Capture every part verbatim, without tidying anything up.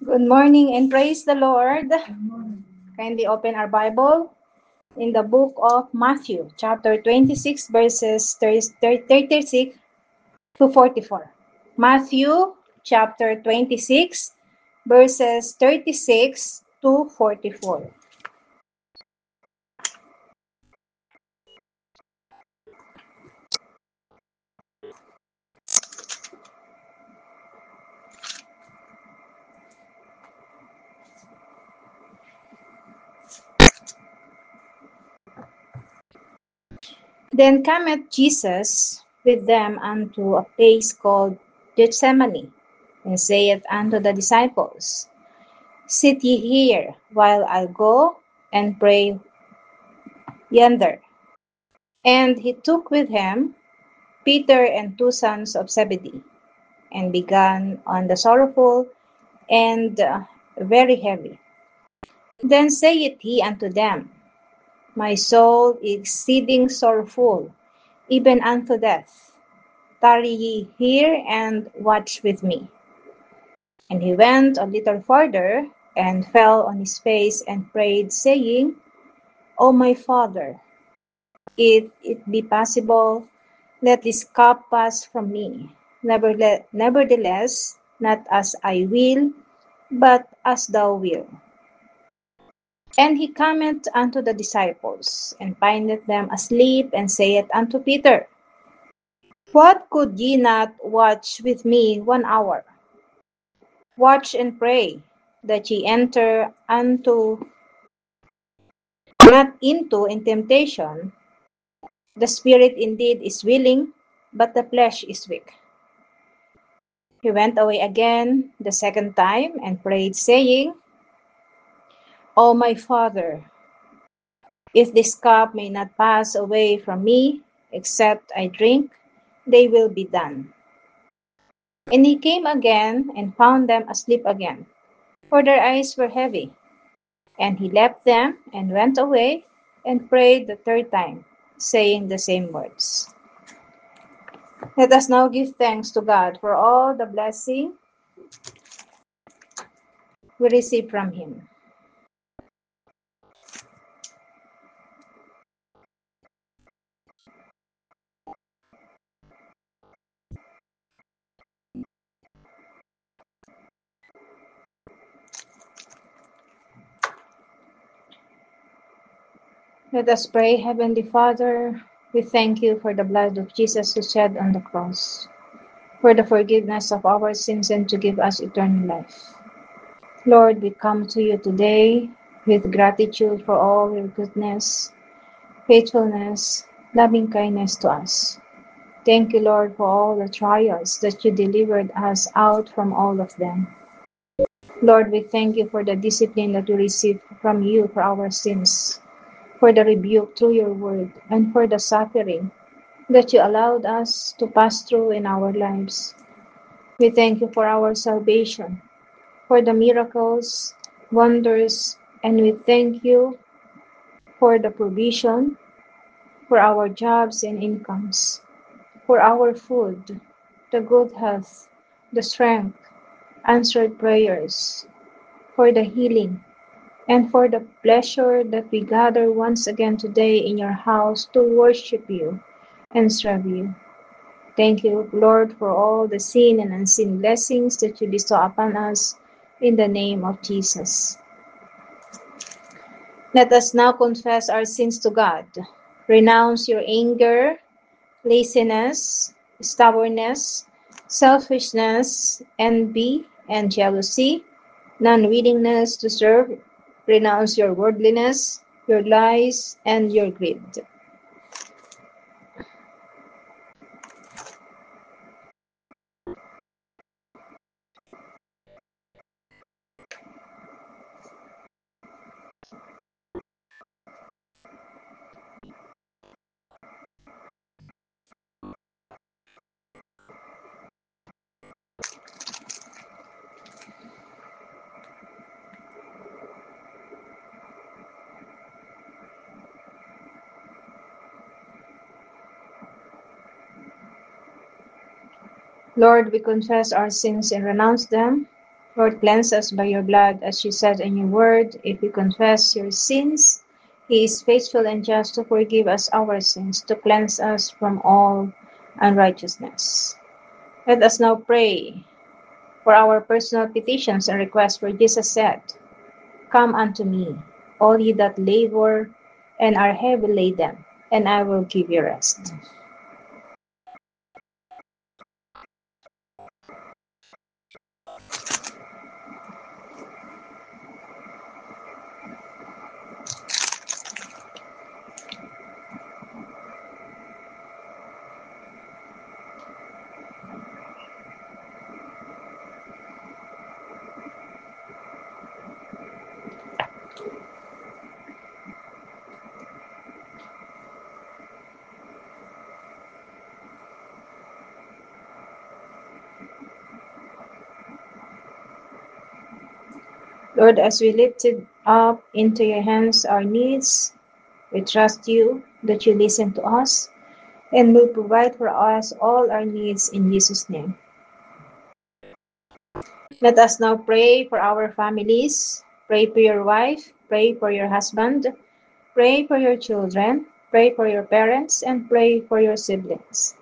Good morning and praise the Lord. Kindly open our Bible in the book of Matthew, chapter twenty-six, verses thirty-six to forty-four. Matthew, chapter twenty-six, verses thirty-six to forty-four. Then cometh Jesus with them unto a place called Gethsemane, and saith unto the disciples, Sit ye here, while I go and pray yonder. And he took with him Peter and two sons of Zebedee, and began on the sorrowful and uh, very heavy. Then saith he unto them, My soul is exceeding sorrowful, even unto death. Tarry ye here and watch with me. And he went a little farther, and fell on his face and prayed, saying, O my Father, if it be possible, let this cup pass from me. Nevertheless, not as I will, but as thou wilt. And he cometh unto the disciples, and findeth them asleep, and saith unto Peter, What, could ye not watch with me one hour? Watch and pray, that ye enter unto not into in temptation. The spirit indeed is willing, but the flesh is weak. He went away again the second time, and prayed, saying, O my Father, if this cup may not pass away from me, except I drink, they will be done. And he came again, and found them asleep again, for their eyes were heavy. And he left them, and went away, and prayed the third time, saying the same words. Let us now give thanks to God for all the blessing we receive from him. Let us pray. Heavenly Father, we thank you for the blood of Jesus who shed on the cross, for the forgiveness of our sins and to give us eternal life. Lord, we come to you today with gratitude for all your goodness, faithfulness, loving kindness to us. Thank you, Lord, for all the trials that you delivered us out from all of them. Lord, we thank you for the discipline that we received from you for our sins, for the rebuke through your word, and for the suffering that you allowed us to pass through in our lives. We thank you for our salvation, for the miracles, wonders, and we thank you for the provision, for our jobs and incomes, for our food, the good health, the strength, answered prayers, for the healing, and for the pleasure that we gather once again today in your house to worship you and serve you. Thank you, Lord, for all the seen and unseen blessings that you bestow upon us in the name of Jesus. Let us now confess our sins to God. Renounce your anger, laziness, stubbornness, selfishness, envy, and jealousy, non-willingness to serve. Renounce your worldliness, your lies, and your greed. Lord, we confess our sins and renounce them. Lord, cleanse us by your blood, as you said in your word. If we confess your sins, he is faithful and just to forgive us our sins, to cleanse us from all unrighteousness. Let us now pray for our personal petitions and requests, for Jesus said, "Come unto me, all ye that labor and are heavy laden, and I will give you rest." Lord, as we lifted up into your hands our needs, we trust you that you listen to us and will provide for us all our needs in Jesus' name. Let us now pray for our families. Pray for your wife, pray for your husband, pray for your children, pray for your parents, and pray for your siblings.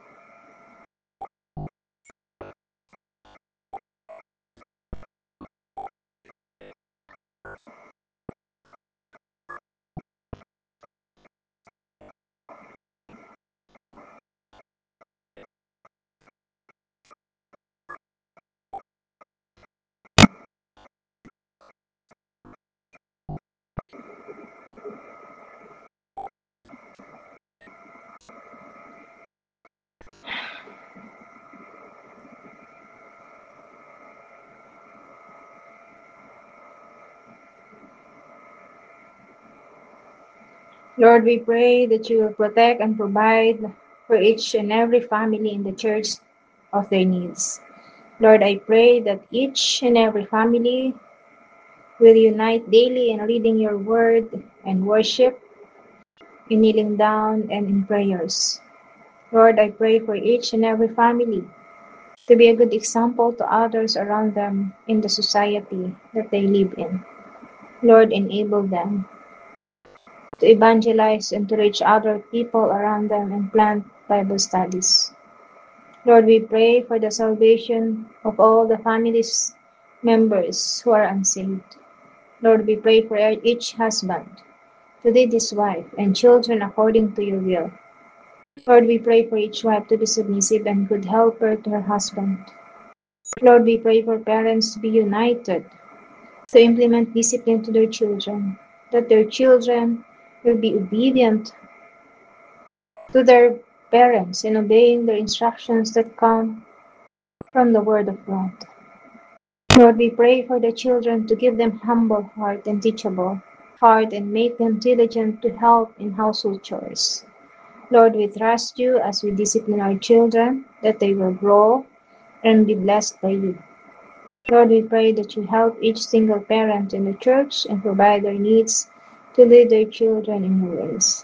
Lord, we pray that you will protect and provide for each and every family in the church of their needs. Lord, I pray that each and every family will unite daily in reading your word and worship, in kneeling down and in prayers. Lord, I pray for each and every family to be a good example to others around them in the society that they live in. Lord, enable them to evangelize and to reach other people around them and plant Bible studies. Lord, we pray for the salvation of all the families members who are unsaved. Lord, we pray for each husband to lead his wife and children according to your will. Lord, we pray for each wife to be submissive and good helper to her husband. Lord, we pray for parents to be united to implement discipline to their children, that their children will be obedient to their parents in obeying the instructions that come from the Word of God. Lord, we pray for the children to give them humble heart and teachable heart and make them diligent to help in household chores. Lord, we trust you as we discipline our children that they will grow and be blessed by you. Lord, we pray that you help each single parent in the church and provide their needs to lead their children in your ways.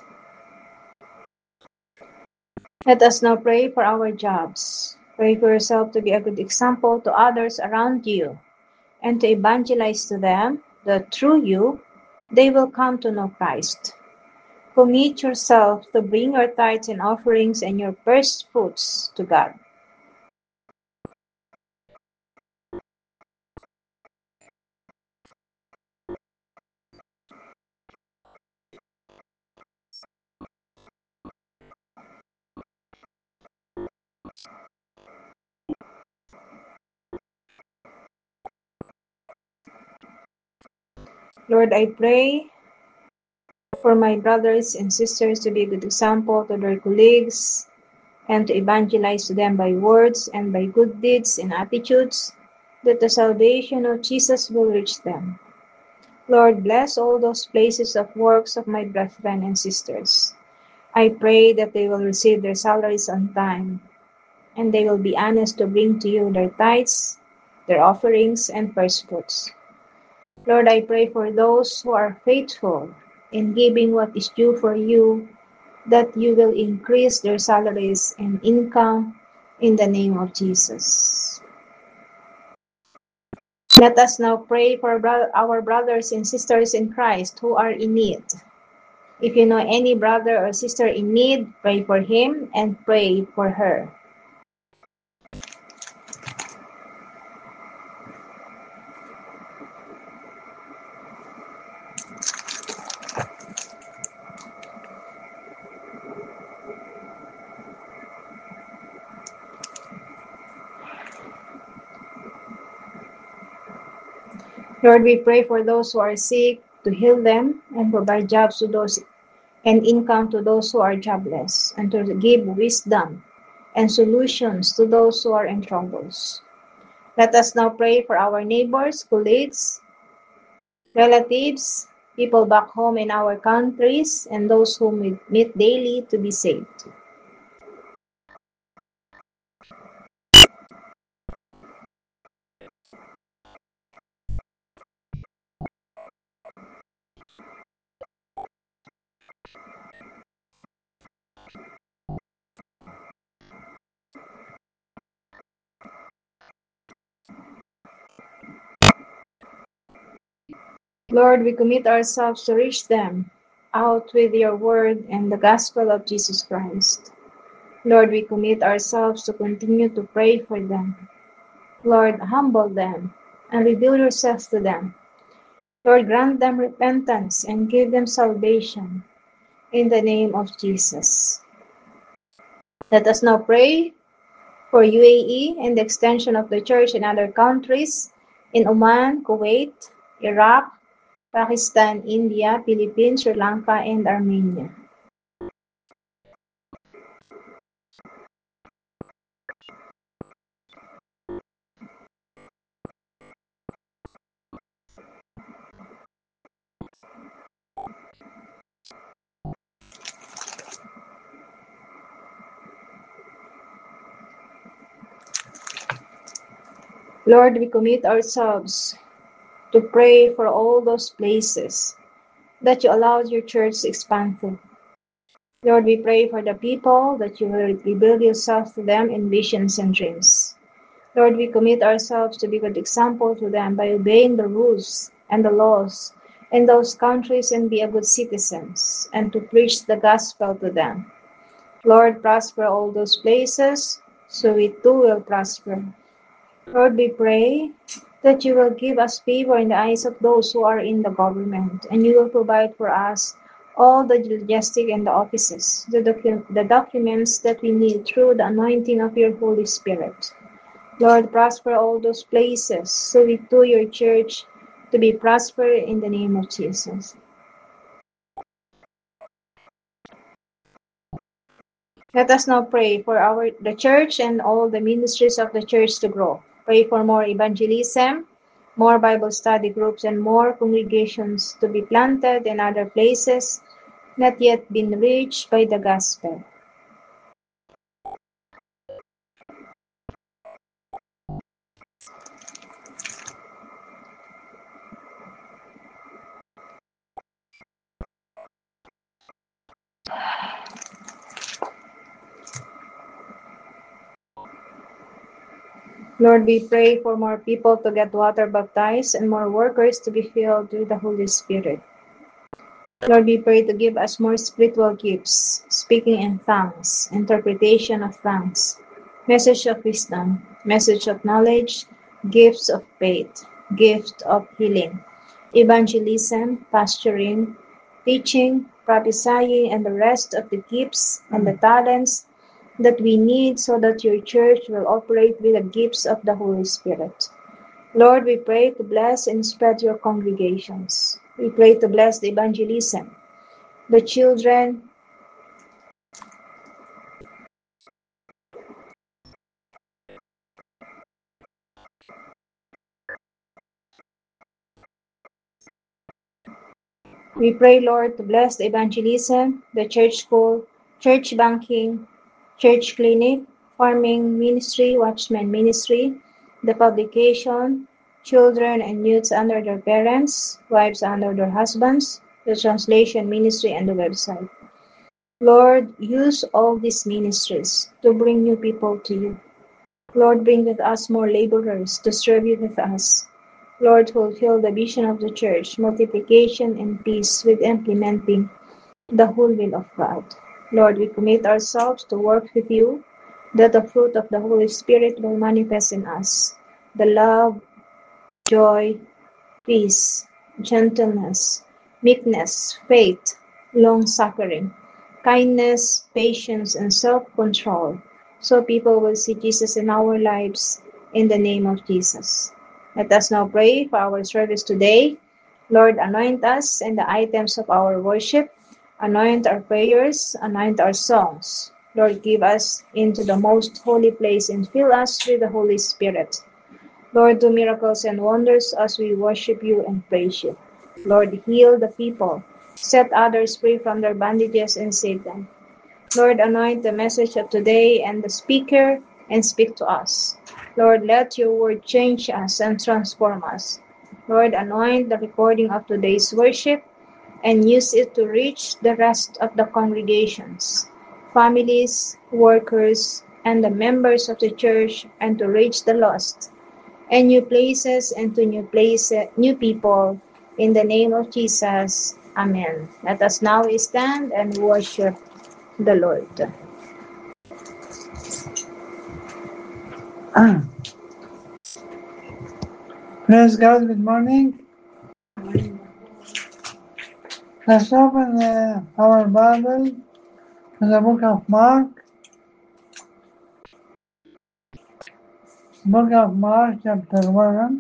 Let us now pray for our jobs. Pray for yourself to be a good example to others around you and to evangelize to them that through you they will come to know Christ. Commit yourself to bring your tithes and offerings and your first fruits to God. Lord, I pray for my brothers and sisters to be a good example to their colleagues and to evangelize to them by words and by good deeds and attitudes, that the salvation of Jesus will reach them. Lord, bless all those places of works of my brethren and sisters. I pray that they will receive their salaries on time, and they will be honest to bring to you their tithes, their offerings, and first fruits. Lord, I pray for those who are faithful in giving what is due for you, that you will increase their salaries and income in the name of Jesus. Let us now pray for bro- our brothers and sisters in Christ who are in need. If you know any brother or sister in need, pray for him and pray for her. Lord, we pray for those who are sick to heal them and provide jobs to those and income to those who are jobless, and to give wisdom and solutions to those who are in troubles. Let us now pray for our neighbors, colleagues, relatives, people back home in our countries, and those whom we meet daily to be saved. Lord, we commit ourselves to reach them out with your word and the gospel of Jesus Christ. Lord, we commit ourselves to continue to pray for them. Lord, humble them and reveal yourself to them. Lord, grant them repentance and give them salvation in the name of Jesus. Let us now pray for U A E and the extension of the church in other countries in Oman, Kuwait, Iraq, Pakistan, India, Philippines, Sri Lanka, and Armenia. Lord, we commit ourselves to pray for all those places that you allowed your church to expand to. Lord, we pray for the people that you will reveal yourself to them in visions and dreams. Lord, we commit ourselves to be a good example to them by obeying the rules and the laws in those countries and be a good citizens and to preach the gospel to them. Lord, prosper all those places so we too will prosper. Lord, we pray that you will give us favor in the eyes of those who are in the government, and you will provide for us all the logistic and the offices, the, docu- the documents that we need through the anointing of your Holy Spirit. Lord, prosper all those places so we do your church to be prosperous in the name of Jesus. Let us now pray for our the church and all the ministries of the church to grow. Pray for more evangelism, more Bible study groups, and more congregations to be planted in other places not yet been reached by the gospel. Lord, we pray for more people to get water baptized and more workers to be filled with the Holy Spirit. Lord, we pray to give us more spiritual gifts, speaking in tongues, interpretation of tongues, message of wisdom, message of knowledge, gifts of faith, gift of healing, evangelism, pastoring, teaching, prophesying, and the rest of the gifts and the talents that we need so that your church will operate with the gifts of the Holy Spirit. Lord, we pray to bless and spread your congregations. We pray to bless the evangelism, the children, we pray, Lord, to bless the evangelism, the church school, church banking, church clinic, farming ministry, watchman ministry, the publication, children and youths under their parents, wives under their husbands, the translation ministry, and the website. Lord, use all these ministries to bring new people to you. Lord, bring with us more laborers to serve you with us. Lord, fulfill the vision of the Church, multiplication and peace with implementing the whole will of God. Lord, we commit ourselves to work with you, that the fruit of the Holy Spirit will manifest in us, the love, joy, peace, gentleness, meekness, faith, long-suffering, kindness, patience, and self-control, so people will see Jesus in our lives in the name of Jesus. Let us now pray for our service today. Lord, anoint us and the items of our worship. Anoint our prayers, anoint our songs. Lord, give us into the most holy place and fill us with the Holy Spirit. Lord, do miracles and wonders as we worship you and praise you. Lord, heal the people. Set others free from their bondages and save them. Lord, anoint the message of today and the speaker and speak to us. Lord, let your word change us and transform us. Lord, anoint the recording of today's worship and use it to reach the rest of the congregations, families, workers, and the members of the church, and to reach the lost and new places and to new places, new people. In the name of Jesus, Amen. Let us now stand and worship the Lord. Praise God, good morning. Let's open uh, our Bible to the book of Mark, book of Mark, chapter one,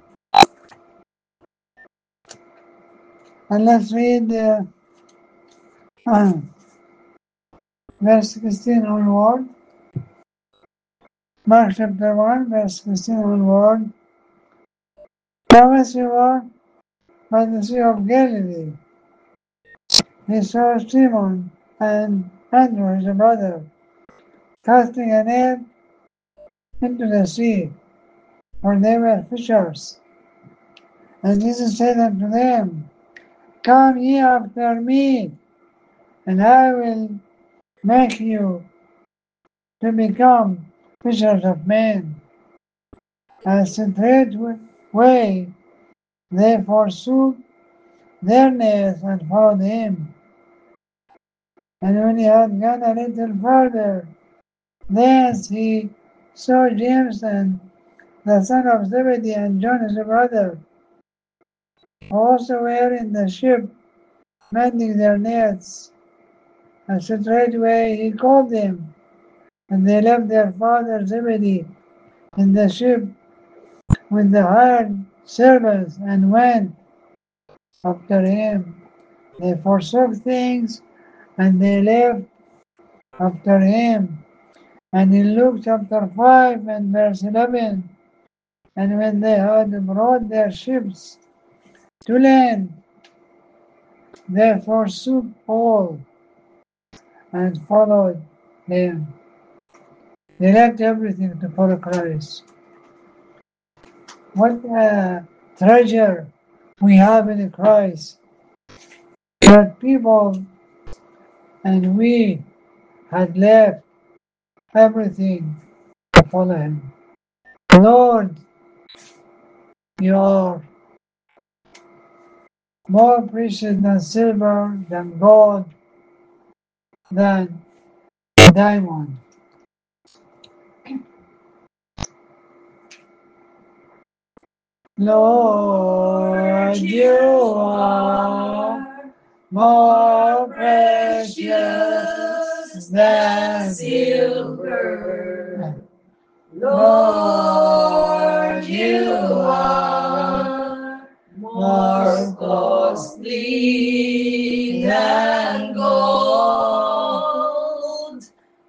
and let's read uh, uh, verse sixteen onward. Mark chapter one, verse sixteen onward. Thomas was by the Sea of Galilee. He saw Simon and Andrew, his brother, casting a net into the sea, for they were fishers. And Jesus said unto them, Come ye after me, and I will make you to become fishers of men. And straightway they forsook their nets and followed him. And when he had gone a little further, thence he saw James and the son of Zebedee and John his brother, also were in the ship, mending their nets. And straightway he called them, and they left their father Zebedee in the ship with the hired servants, and went after him. They forsook things, and they left after him. And in Luke chapter five and verse eleven, and when they had brought their ships to land, they forsook all and followed him. They left everything to follow Christ. What a treasure we have in Christ, that people and we had left everything to follow him. Lord, you are more precious than silver, than gold, than diamond. Lord, you are more precious than silver. Lord, you are more costly than gold.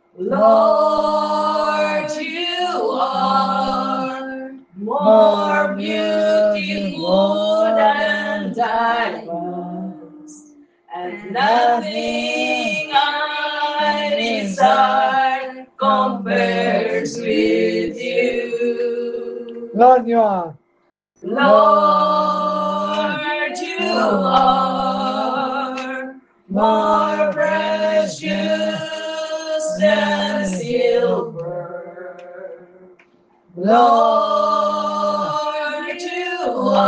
Lord, you are more beautiful than diamonds, and nothing I desire compares with you. Lord, you are. Lord, you are more precious than silver. Lord, you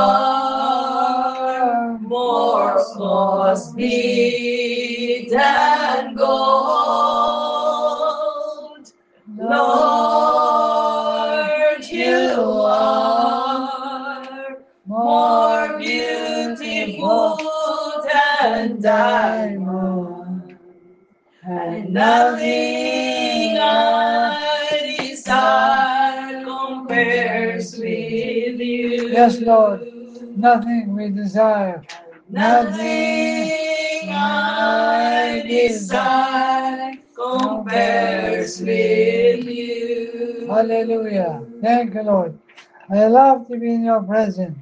sweet than gold. Lord, you are more beautiful than diamond, and nothing I desire compares with you. Yes, Lord. Nothing we desire. Nothing I desire compares with you. Hallelujah. Thank you, Lord. I love to be in your presence.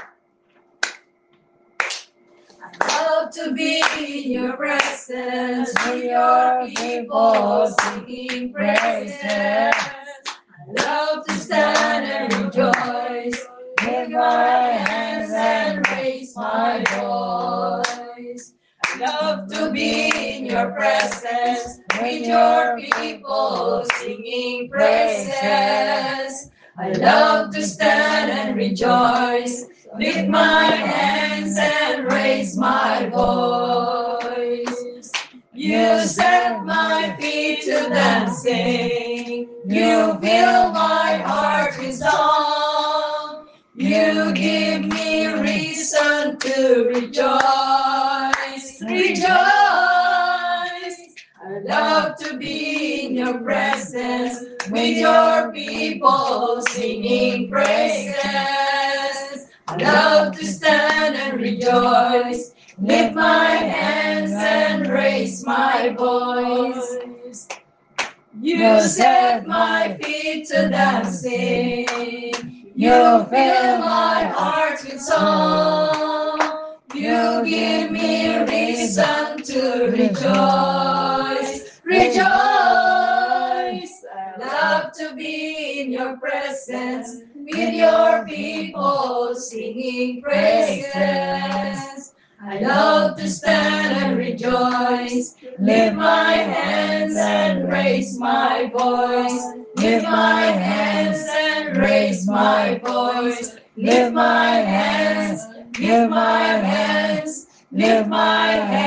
Love to be in your presence, with your people singing praises. Love to stand and rejoice, lift my hands and raise my voice. Love to be in your presence, with your people singing praises. I love to stand and rejoice, lift my hands and raise my voice. You set my feet to dancing, you fill my heart with song. You give me reason to rejoice, rejoice. I love to be in your presence, with your people singing praises. I love to stand and rejoice, lift my hands and raise my voice. You set my feet to dancing, you fill my heart with song. You give me reason to rejoice, rejoice. I love to be in your presence, with your people singing praises. I love to stand and rejoice, lift my hands and raise my voice. Lift my hands and raise my voice. Lift my hands, lift my hands, lift my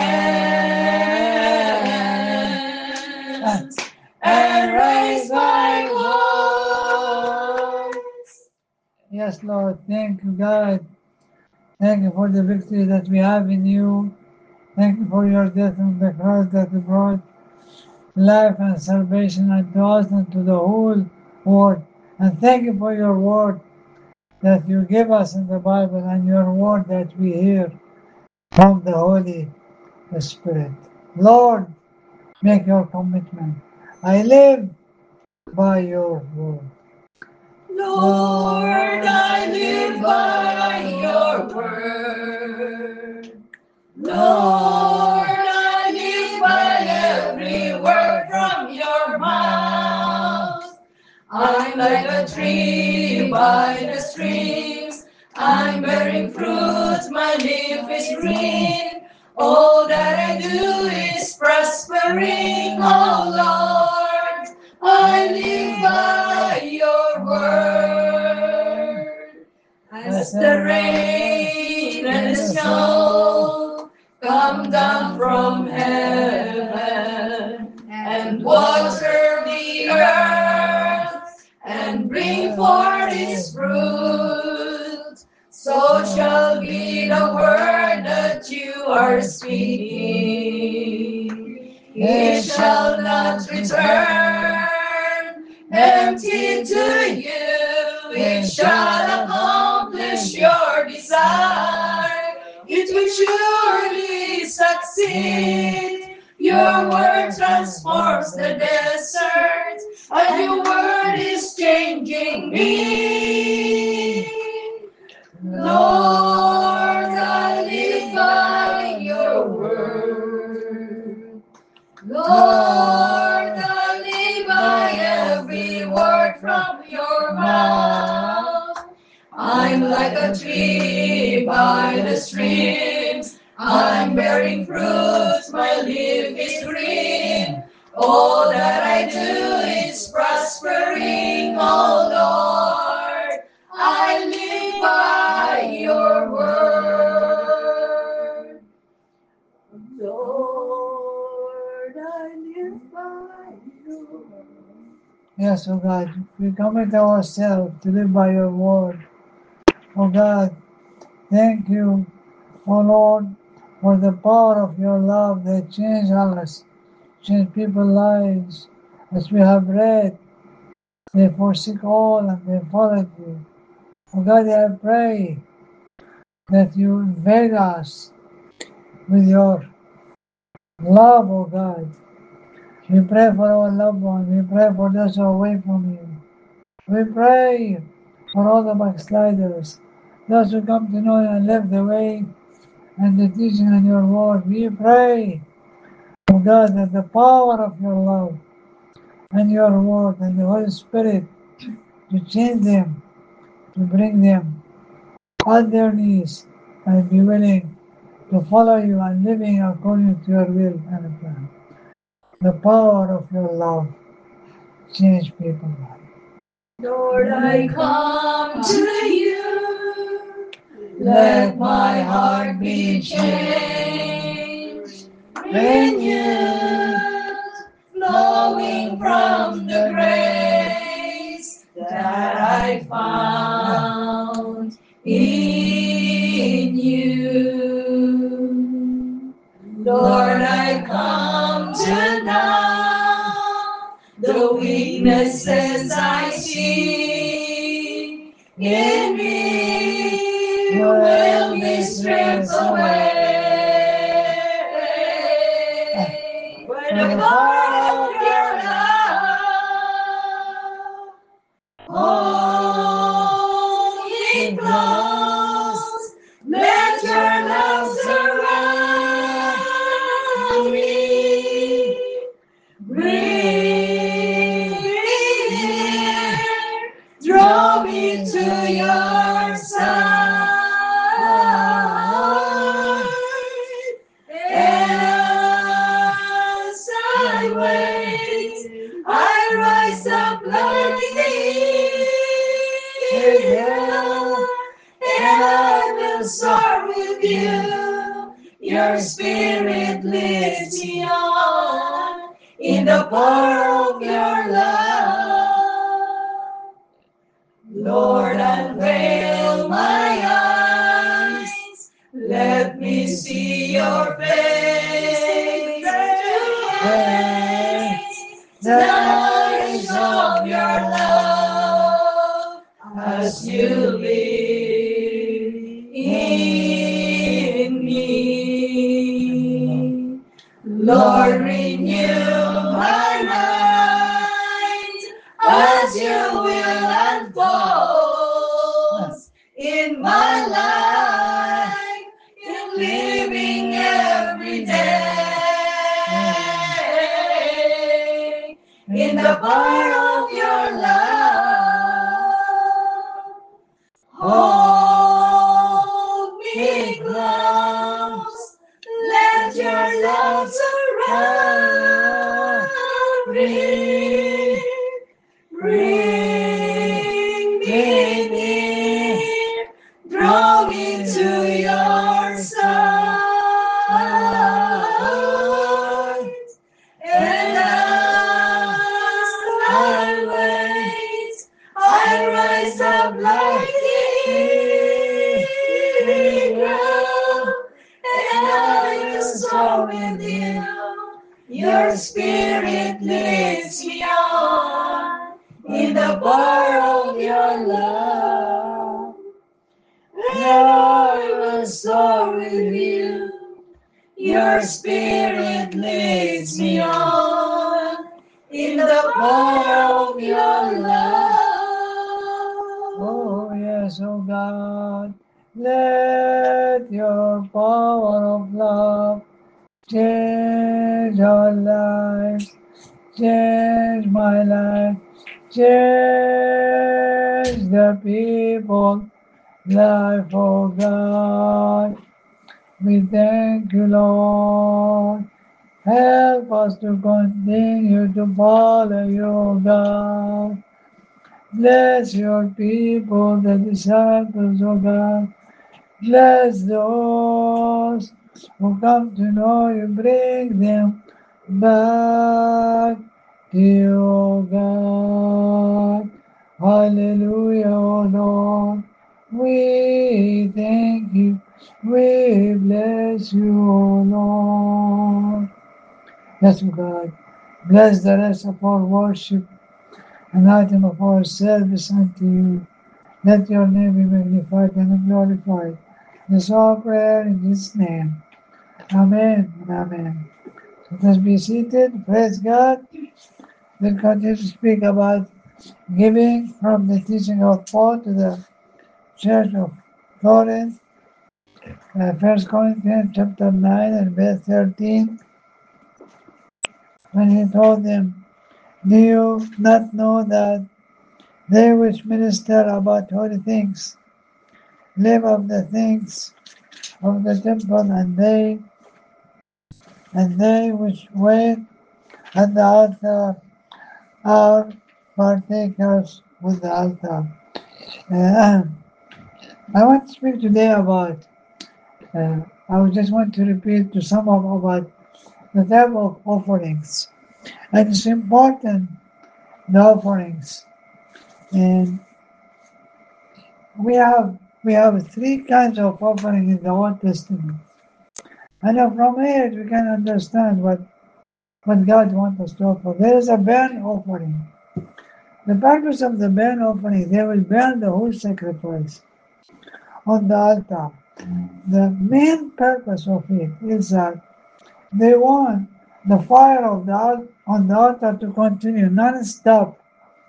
hands, and raise my voice. Yes, Lord. Thank you, God. Thank you for the victory that we have in you. Thank you for your death on the cross that brought life and salvation unto us and to the whole world. And thank you for your word that you give us in the Bible and your word that we hear from the Holy Spirit. Lord, make your commitment. I live by your word. Lord, I live by your word. Lord, I live by every word from your mouth. I'm like a tree by the streams. I'm bearing fruit, my leaf is green. All that I do is prospering, oh Lord. I live by your word. As the rain and the snow come down from heaven and water the earth and bring forth its fruit, so shall be the word that you are speaking. It shall not return empty to you. It shall accomplish your desire. It will surely succeed. Your word transforms the desert, and your word is changing me. Lord, I live by your word. Lord, I live by every word from your mouth. I'm like a tree by the streams. I'm bearing fruit, my leaf is green. All that I do is prospering, oh Lord. I live by your word. Yes, oh God, we commit ourselves to live by your word. Oh God, thank you, oh Lord, for the power of your love that changed us, changed people's lives. As we have read, they forsake all and they followed you. Oh God, I pray that you invade us with your love, oh God. We pray for our loved ones. We pray for those who are away from you. We pray for all the backsliders, those who come to know you and live the way and the teaching in your word. We pray, oh God, that the power of your love and your word and the Holy Spirit to change them, to bring them on their knees and be willing to follow you and living according to your will and plan. The power of your love change people's lives. Lord, I come to you. Let my heart be changed. Renewed, flowing from the grace that I found in you. Lord, I come to now the weaknesses I see in me will be stripped away. When the power of your love hold me close, let your love surround me. Bring me near, draw me to your side. As I wait, I rise up like the eagle, and I will soar with you. Your spirit leads me on in the power of your love. Lord, unveil my eyes, let me see your face, the knowledge of your love as you live in me. Lord, renew my mind as you will unfold in my life, in living every day, in the power of your love. Hold me close, let your love surround me. Bring me near, draw me to your side. And as I wait, I rise up like the eagle, and I will soar with you. Your spirit leads me on in the power of your love. And I will soar with you. Your spirit leads me on in the power of your love. Oh, yes, oh God, let your power of love change our lives, change my life, change the people life, oh God. We thank you, Lord. Help us to continue to follow you, God. Bless your people, the disciples, oh God. Bless those who come to know you. Bring them back you, O God. Hallelujah, O Lord. We thank you. We bless you, O Lord. Yes, O God. Bless the rest of our worship and item of our service unto you. Let your name be magnified and glorified. This all prayer in His name. Amen and amen. Let us be seated. Praise God. We'll continue to speak about giving from the teaching of Paul to the Church of Corinth. Uh, First Corinthians chapter nine and verse thirteen. When he told them, do you not know that they which minister about holy things live of the things of the temple, and they and they which wait at the altar are partakers with the altar. Uh, I want to speak today about, uh, I just want to repeat to some of about the type of offerings. And it's important, the offerings. And we have we have three kinds of offering in the Old Testament. And from it we can understand what, what God wants us to offer. There is a burnt offering. The purpose of the burnt offering, they will burn the whole sacrifice on the altar. The main purpose of it is that they want the fire of the on the altar to continue non-stop,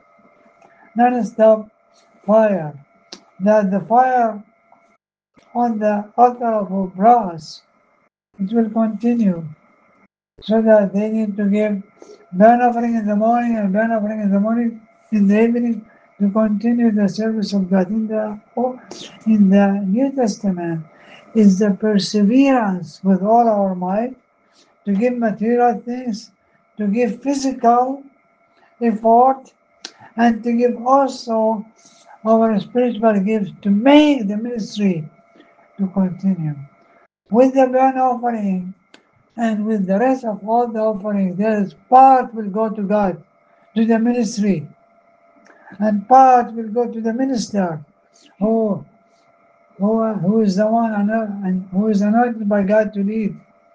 non-stop fire. That the fire on the altar of brass, it will continue, so that they need to give burnt offering in the morning and burnt offering in the morning, in the evening, to continue the service of God. In the in the New Testament is the perseverance with all our might to give material things, to give physical effort, and to give also our spiritual gifts to make the ministry to continue. With the burnt offering and with the rest of all the offerings, there is part will go to God, to the ministry, and part will go to the minister, who, who, who is the one and who is anointed by God to lead.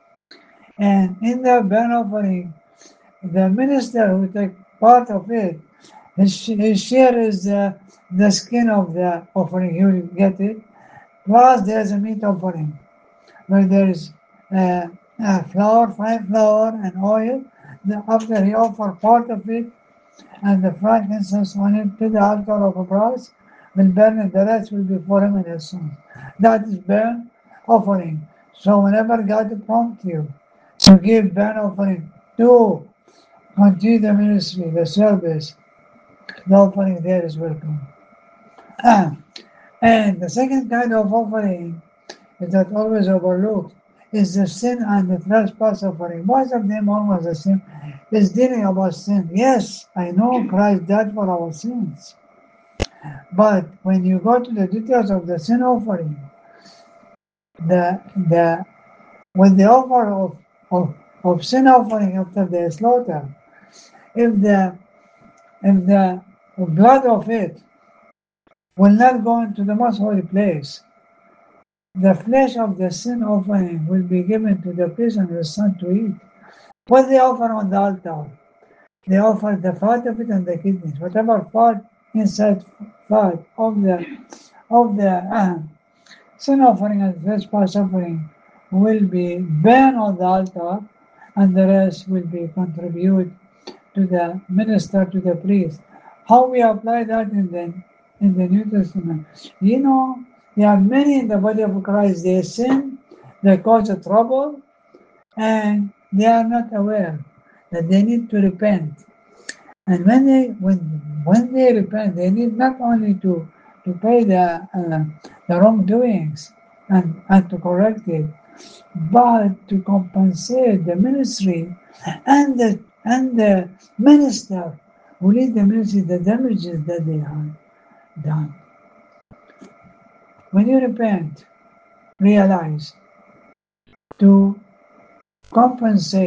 And in the burnt offering, the minister who takes part of it, his, his share is the, the skin of the offering, he will get it. Plus there's a meat offering, where there is uh, uh, flour, fine flour, and oil. The, after he offer part of it, and the frankincense on it to the altar of brass, will burn it, the rest will be for him and his sons. That is burnt offering. So whenever God prompts you to give burnt offering to continue the ministry, the service, the offering there is welcome. And the second kind of offering that always overlooked is the sin and the trespass offering. Most of them almost the same. Is dealing about sin. Yes, I know Christ died for our sins. But when you go to the details of the sin offering, the the with the offer of, of, of sin offering after the slaughter, if the if the blood of it will not go into the most holy place, the flesh of the sin offering will be given to the priest and his son to eat. What they offer on the altar, they offer the fat of it and the kidneys. Whatever fat inside fat of the of the uh, sin offering and trespass offering will be burned on the altar, and the rest will be contributed to the minister, to the priest. How we apply that in the in the New Testament? You know, there are many in the body of Christ. They sin, they cause a trouble, and they are not aware that they need to repent. And when they when when they repent, they need not only to to pay the uh, the wrongdoings and and to correct it, but to compensate the ministry and the and the minister who lead the ministry the damages that they have done. When you repent, realize to compensate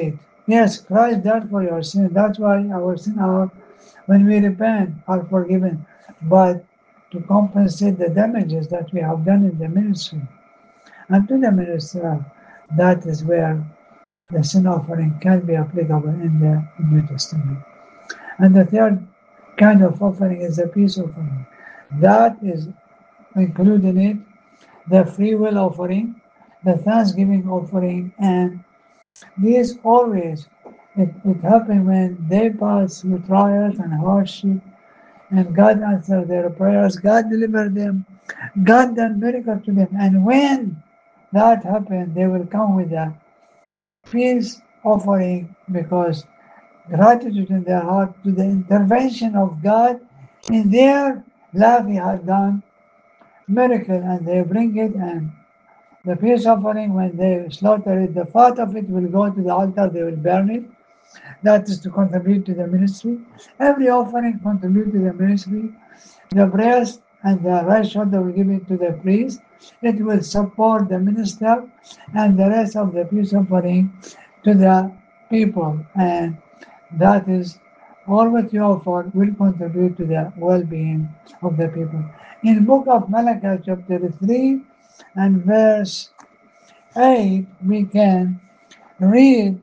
Yes, Christ died for your sin. That's why our sin are, when we repent, are forgiven. But to compensate the damages that we have done in the ministry, and to the minister, that is where the sin offering can be applicable in the New Testament. And the third kind of offering is the peace offering. That is included in it the free will offering, the thanksgiving offering, and these always, it, it happened when they pass through trials and hardship, and God answered their prayers, God delivered them, God done miracles to them. And when that happened, they will come with a peace offering because gratitude in their heart to the intervention of God in their life. He had done miracle, and they bring it, and the peace offering, when they slaughter it, the fat of it will go to the altar, they will burn it. That is to contribute to the ministry. Every offering contribute to the ministry. The breast and the right shoulder will give it to the priest. It will support the minister, and the rest of the peace offering to the people. And that is all what you offer will contribute to the well-being of the people. In the book of Malachi, chapter three and verse eight, we can read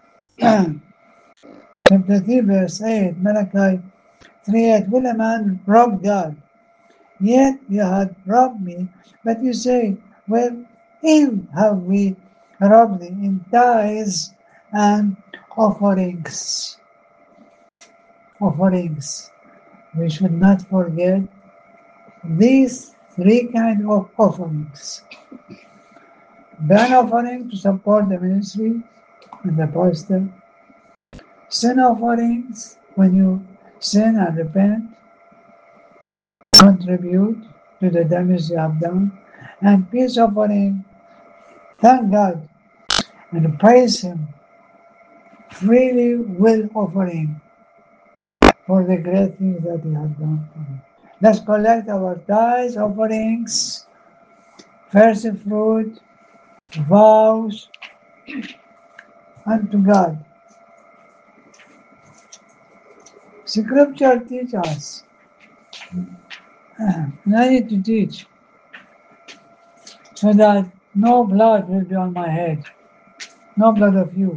chapter three, verse eight, Malachi three eight. Will a man rob God? Yet you had robbed me. But you say, well, in have we robbed thee? In tithes and offerings. Offerings. We should not forget these three kinds of offerings. Burnt offering to support the ministry and the pastor. Sin offerings, when you sin and repent, contribute to the damage you have done. And peace offering, thank God and praise Him. Freely will offering for the great things that He has done for me. Let's collect our tithes, offerings, first fruit, vows unto God. Scripture teaches us, and I need to teach, so that no blood will be on my head, no blood of you.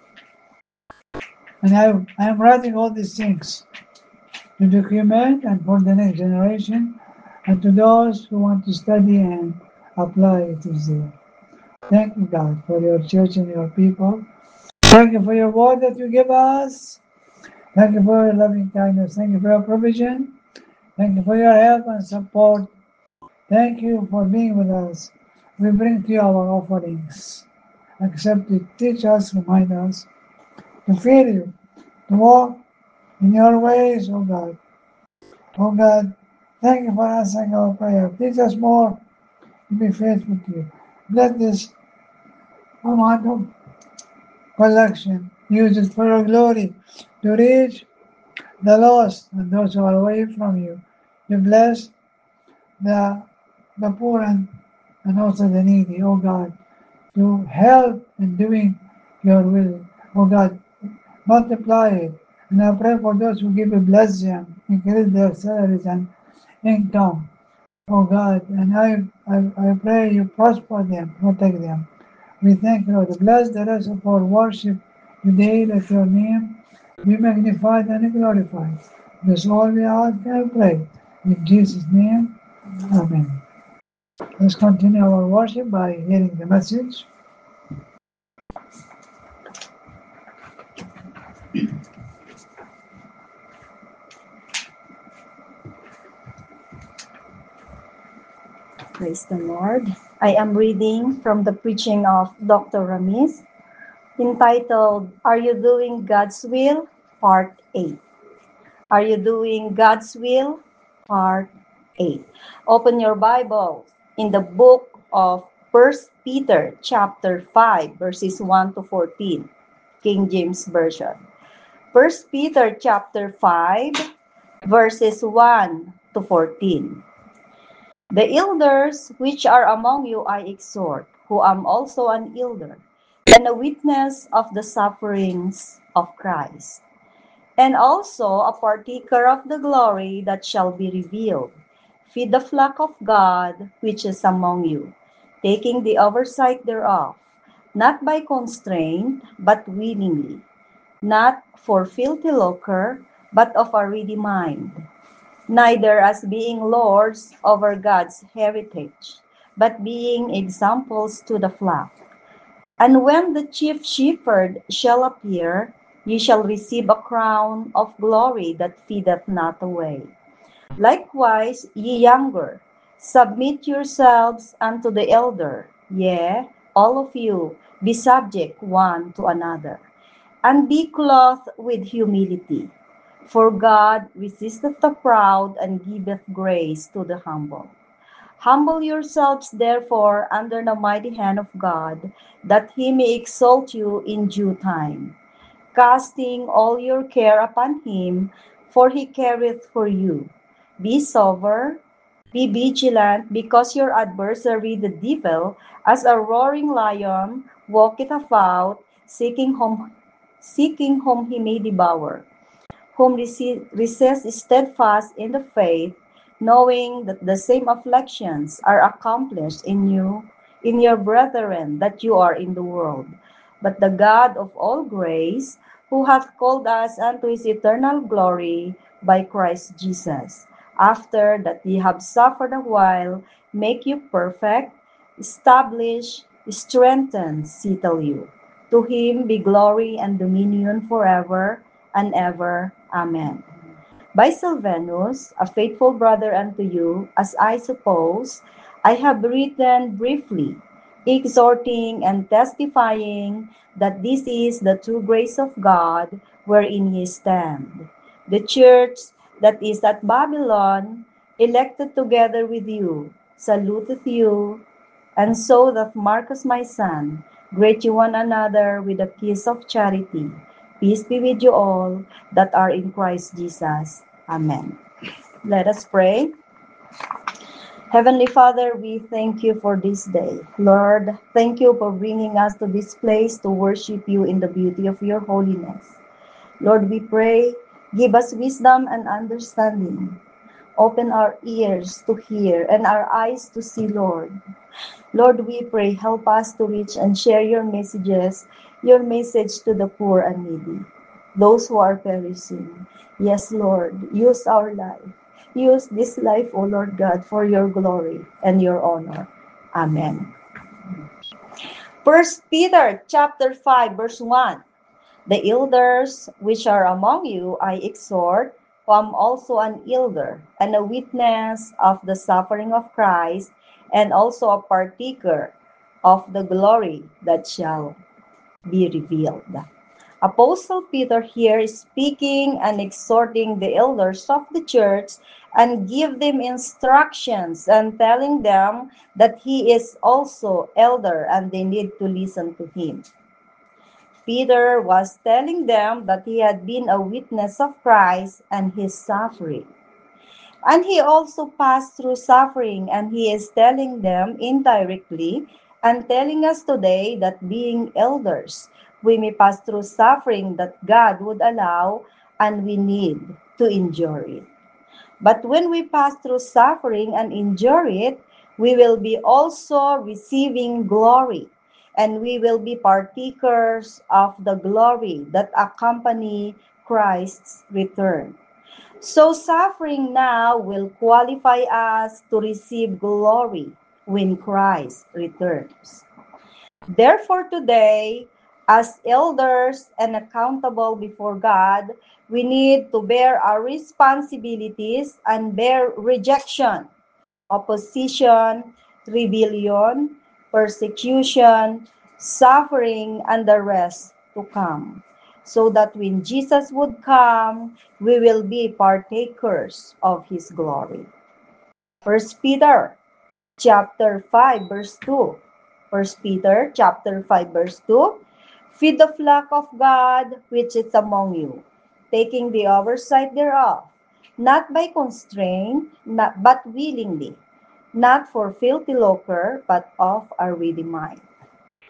And I, I am writing all these things to document and for the next generation, and to those who want to study and apply it is there. Thank you, God, for your church and your people. Thank you for your word that you give us. Thank you for your loving kindness. Thank you for your provision. Thank you for your help and support. Thank you for being with us. We bring to you our offerings. Accept it. Teach us, remind us to fear you, to walk in your ways, O God. O God, thank you for answering our prayer. Teach us more to be faithful to you. Let this amount of collection use it for your glory, to reach the lost and those who are away from you, to bless the, the poor and, and also the needy, O God, to help in doing your will. O God, multiply it. And I pray for those who give a blessing, increase their salaries and income. Oh God, and I, I, I pray you prosper them, protect them. We thank you, Lord. Bless the rest of our worship today. Let your name be magnified and glorified. This all we ask and pray. In Jesus' name, amen. Let's continue our worship by hearing the message. Praise the Lord. I am reading from the preaching of Doctor Ramis, entitled, Are You Doing God's Will? Part eight. Are You Doing God's Will? Part eight. Open your Bible in the book of First Peter chapter five, verses one to fourteen, King James Version. First Peter chapter five, verses one to fourteen. The elders which are among you I exhort, who am also an elder, and a witness of the sufferings of Christ, and also a partaker of the glory that shall be revealed. Feed the flock of God which is among you, taking the oversight thereof, not by constraint, but willingly, not for filthy lucre, but of a ready mind, neither as being lords over God's heritage, but being examples to the flock. And when the chief shepherd shall appear, ye shall receive a crown of glory that fadeth not away. Likewise, ye younger, submit yourselves unto the elder. Yea, all of you, be subject one to another, and be clothed with humility. For God resisteth the proud and giveth grace to the humble. Humble yourselves therefore under the mighty hand of God, that he may exalt you in due time, casting all your care upon him, for he careth for you. Be sober, be vigilant, because your adversary the devil, as a roaring lion, walketh about, seeking whom, seeking whom he may devour, whom resist steadfast in the faith, knowing that the same afflictions are accomplished in you, in your brethren that you are in the world. But the God of all grace, who hath called us unto his eternal glory by Christ Jesus, after that ye have suffered a while, make you perfect, establish, strengthen, settle you. To him be glory and dominion forever and ever. Amen. By Silvanus, a faithful brother unto you, as I suppose, I have written briefly, exhorting and testifying that this is the true grace of God wherein ye stand. The church that is at Babylon, elected together with you, saluteth you, and so doth Marcus my son. Greet you one another with a kiss of charity. Peace be with you all that are in Christ Jesus. Amen. Let us pray. Heavenly Father, we thank you for this day. Lord, thank you for bringing us to this place to worship you in the beauty of your holiness. Lord, we pray, give us wisdom and understanding. Open our ears to hear and our eyes to see, Lord. Lord, we pray, help us to reach and share your messages, your message to the poor and needy, those who are perishing. Yes, Lord, use our life. Use this life, O Lord God, for your glory and your honor. Amen. First Peter chapter five, verse one. The elders which are among you I exhort, who am also an elder, and a witness of the suffering of Christ, and also a partaker of the glory that shall be revealed. Apostle Peter here is speaking and exhorting the elders of the church and give them instructions and telling them that he is also elder and they need to listen to him. Peter was telling them that he had been a witness of Christ and his suffering. And he also passed through suffering, and he is telling them indirectly and telling us today that being elders, we may pass through suffering that God would allow, and we need to endure it. But when we pass through suffering and endure it, we will be also receiving glory, and we will be partakers of the glory that accompany Christ's return. So suffering now will qualify us to receive glory when Christ returns. Therefore today, as elders and accountable before God, we need to bear our responsibilities and bear rejection, opposition, rebellion, persecution, suffering, and the rest to come, so that when Jesus would come, we will be partakers of his glory. First Peter chapter five, verse two. First Peter chapter five, verse two. Feed the flock of God which is among you, taking the oversight thereof, not by constraint, not, but willingly, not for filthy lucre, but of a ready mind.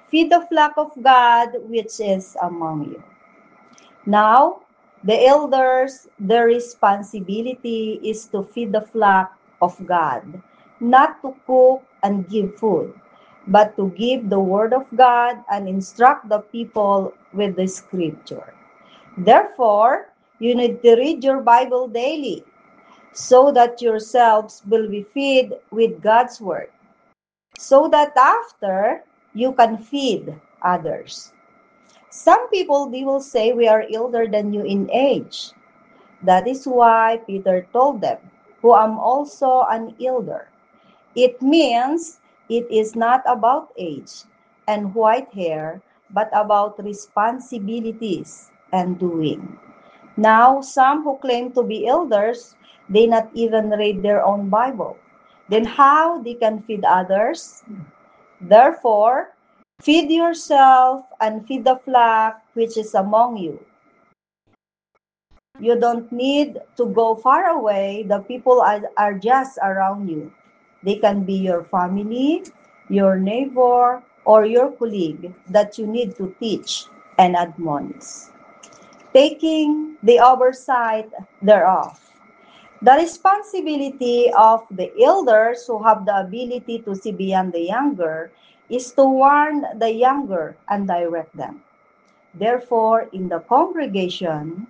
Feed the flock of God which is among you. Now, the elders, their responsibility is to feed the flock of God, not to cook and give food, but to give the word of God and instruct the people with the scripture. Therefore, you need to read your Bible daily so that yourselves will be fed with God's word, so that after you can feed others. Some people, they will say, we are elder than you in age. That is why Peter told them, who am also an elder. It means it is not about age and white hair, but about responsibilities and doing. Now, some who claim to be elders, they not even read their own Bible. Then how they can feed others? Therefore, feed yourself and feed the flock which is among you. You don't need to go far away. The people are, are just around you. They can be your family, your neighbor, or your colleague that you need to teach and admonish, taking the oversight thereof. The responsibility of the elders who have the ability to see beyond the younger is to warn the younger and direct them. Therefore, in the congregation,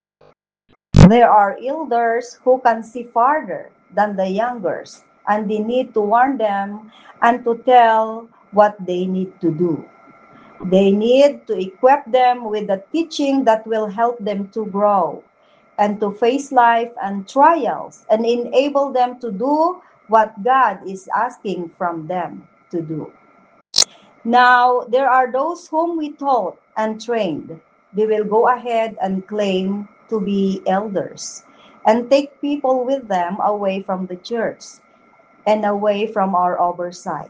there are elders who can see farther than the youngers, and they need to warn them and to tell what they need to do. They need to equip them with the teaching that will help them to grow and to face life and trials and enable them to do what God is asking from them to do. Now, there are those whom we taught and trained. They will go ahead and claim to be elders and take people with them away from the church and away from our oversight.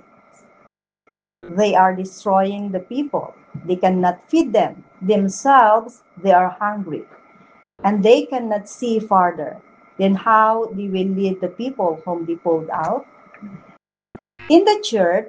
They are destroying the people. They cannot feed them. Themselves, they are hungry. And they cannot see farther. Then how they will lead the people whom they pulled out? In the church,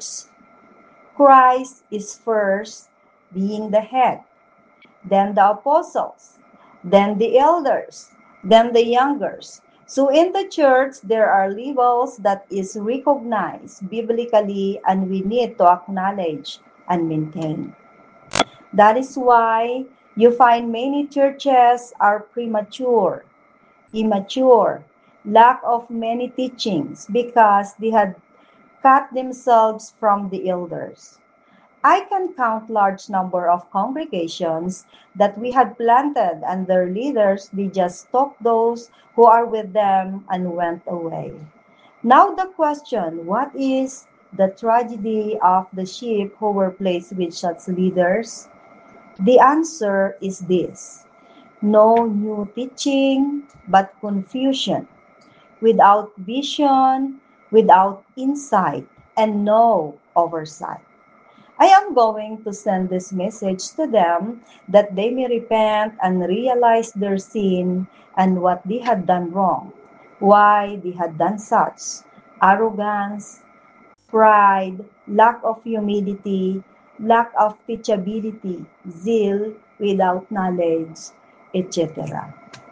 Christ is first being the head, then the apostles, then the elders, then the youngers. So in the church, there are levels that is recognized biblically and we need to acknowledge and maintain. That is why you find many churches are premature, immature, lack of many teachings because they had cut themselves from the elders. I can count large number of congregations that we had planted and their leaders, they just took those who are with them and went away. Now the question, what is the tragedy of the sheep who were placed with such leaders? The answer is this: no new teaching, but confusion, without vision, without insight, and no oversight. I am going to send this message to them that they may repent and realize their sin and what they had done wrong, why they had done such: arrogance, pride, lack of humility, lack of teachability, zeal without knowledge, et cetera.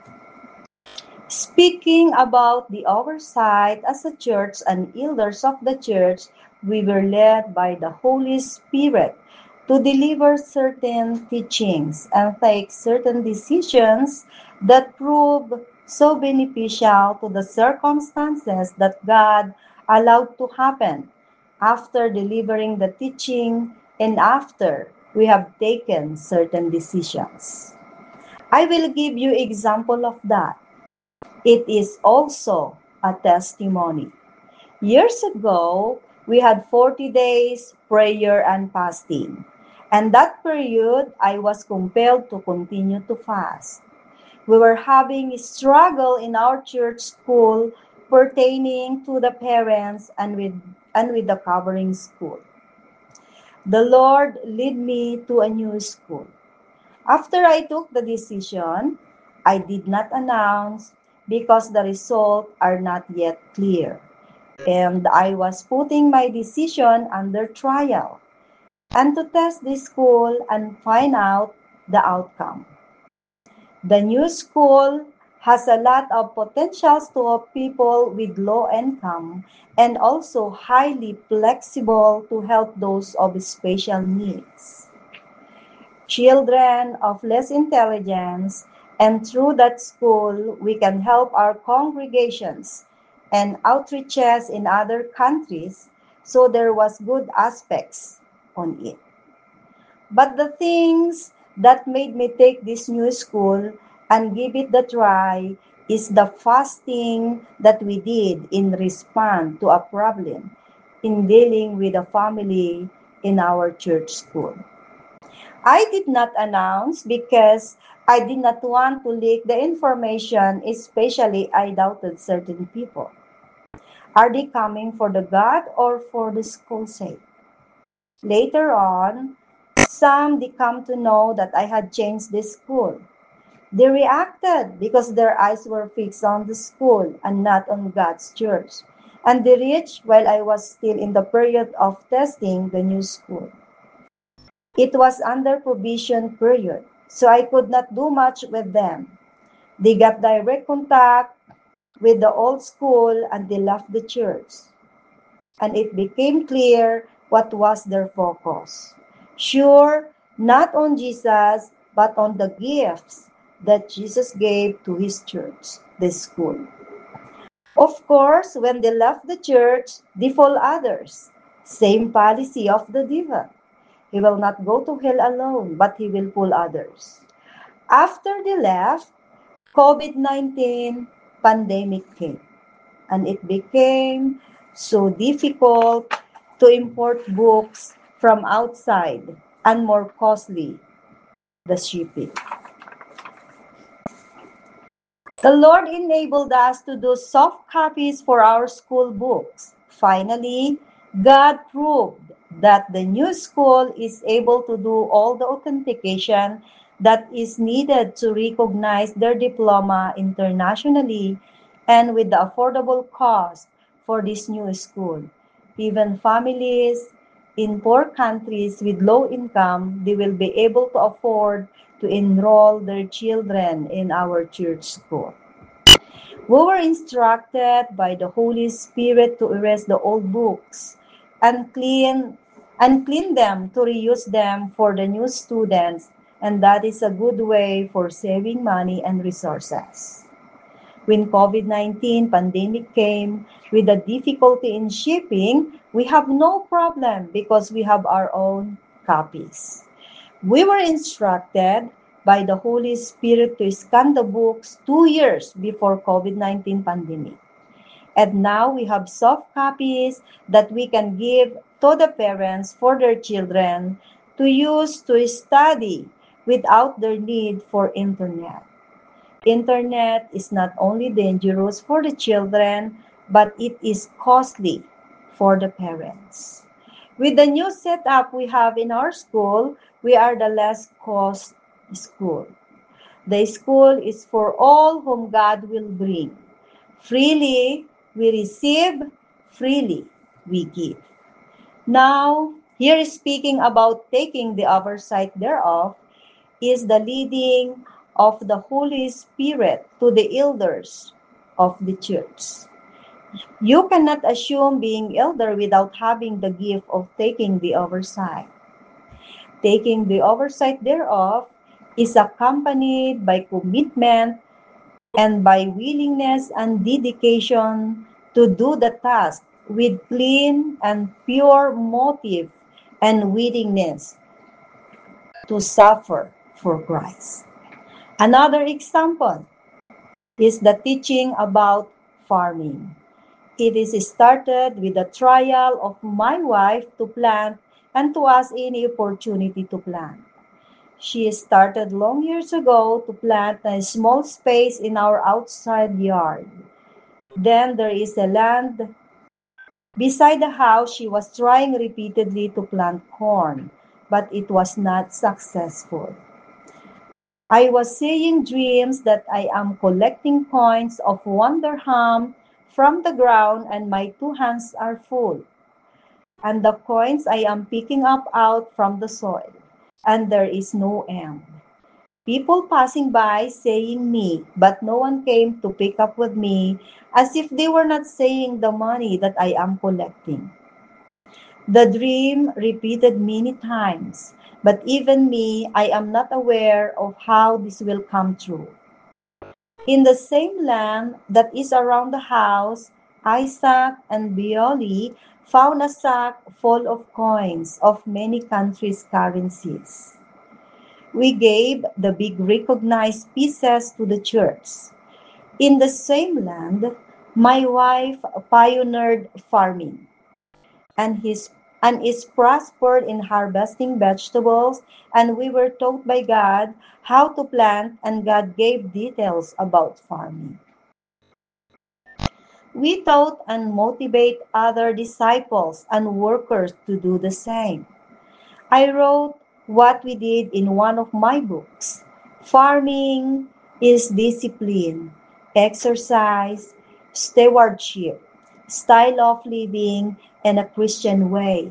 Speaking about the oversight as a church and elders of the church, we were led by the Holy Spirit to deliver certain teachings and take certain decisions that prove so beneficial to the circumstances that God allowed to happen after delivering the teaching and after we have taken certain decisions. I will give you example of that. It is also a testimony. Years ago, we had forty days prayer and fasting. And that period, I was compelled to continue to fast. We were having a struggle in our church school pertaining to the parents and with, and with the covering school. The Lord led me to a new school. After I took the decision, I did not announce because the results are not yet clear. And I was putting my decision under trial. and to test the school and find out the outcome. The new school has a lot of potentials to help people with low income and also highly flexible to help those of special needs, children of less intelligence, and through that school we can help our congregations and outreaches in other countries, so there was good aspects on it. But the things that made me take this new school and give it the try is the fasting that we did in response to a problem in dealing with a family in our church school. I did not announce because I did not want to leak the information, especially I doubted certain people. Are they coming for the God or for the school's sake? Later on, some did come to know that I had changed the school. They reacted because their eyes were fixed on the school and not on God's church. And they reached while I was still in the period of testing the new school. It was under provision period, so I could not do much with them. They got direct contact with the old school and they left the church. And it became clear what was their focus. Sure, not on Jesus, but on the gifts that Jesus gave to his church, the school. Of course, when they left the church, they followed others. Same policy of the devil. He will not go to hell alone, but he will pull others. After they left, COVID nineteen pandemic came, and it became so difficult to import books from outside and more costly, the shipping. The Lord enabled us to do soft copies for our school books. Finally, God proved that the new school is able to do all the authentication that is needed to recognize their diploma internationally and with the affordable cost for this new school. Even families in poor countries with low income, they will be able to afford to enroll their children in our church school. We were instructed by the Holy Spirit to erase the old books and clean and clean them to reuse them for the new students, and that is a good way for saving money and resources. When COVID nineteen pandemic came with the difficulty in shipping, we have no problem because we have our own copies. We were instructed by the Holy Spirit to scan the books two years before COVID nineteen pandemic. And now we have soft copies that we can give to the parents for their children to use to study without their need for internet. Internet is not only dangerous for the children, but it is costly for the parents. With the new setup we have in our school, we are the less cost school. The school is for all whom God will bring. Freely we receive, freely we give. Now, here is speaking about taking the oversight thereof is the leading of the Holy Spirit to the elders of the church. You cannot assume being elder without having the gift of taking the oversight. Taking the oversight thereof is accompanied by commitment and by willingness and dedication to do the task with clean and pure motive and willingness to suffer for Christ. Another example is the teaching about farming. It is started with the trial of my wife to plant and to ask any opportunity to plant. She started long years ago to plant a small space in our outside yard. Then there is a land beside the house. She was trying repeatedly to plant corn, but it was not successful. I was seeing dreams that I am collecting coins of one dirham from the ground and my two hands are full. and the coins I am picking up out from the soil, and there is no end. People passing by saying me, but no one came to pick up with me, as if they were not saying the money that I am collecting. The dream repeated many times, but even me, I am not aware of how this will come true. In the same land that is around the house, Isaac and Beoli found a sack full of coins of many countries' currencies. We gave the big recognized pieces to the church. In the same land, my wife pioneered farming and his and is prospered in harvesting vegetables, and we were taught by God how to plant, and God gave details about farming. We taught and motivate other disciples and workers to do the same. I wrote what we did in one of my books. Farming is discipline, exercise, stewardship, style of living, and a Christian way